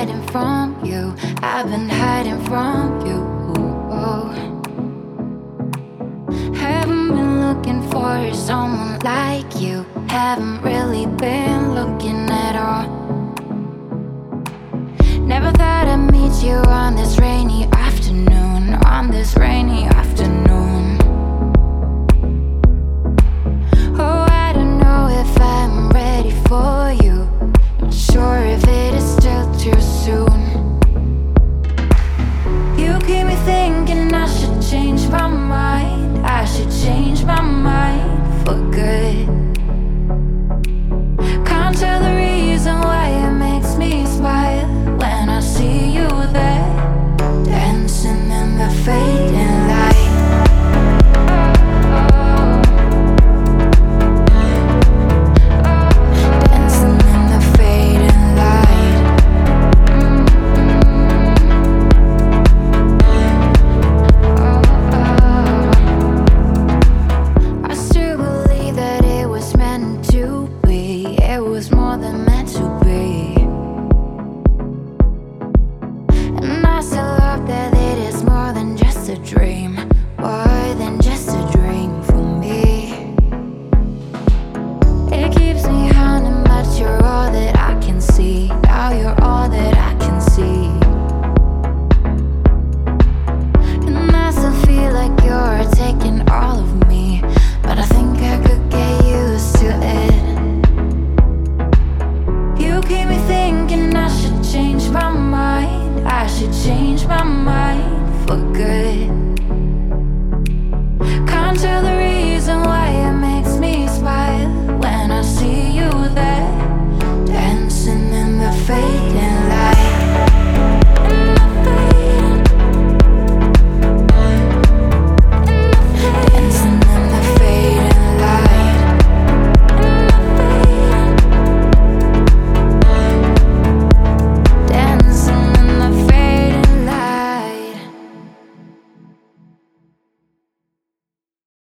hiding from you. I've been hiding from you. Haven't been looking for someone like you. Haven't really been looking at all. Never thought I'd meet you on this rainy afternoon. On this rainy afternoon.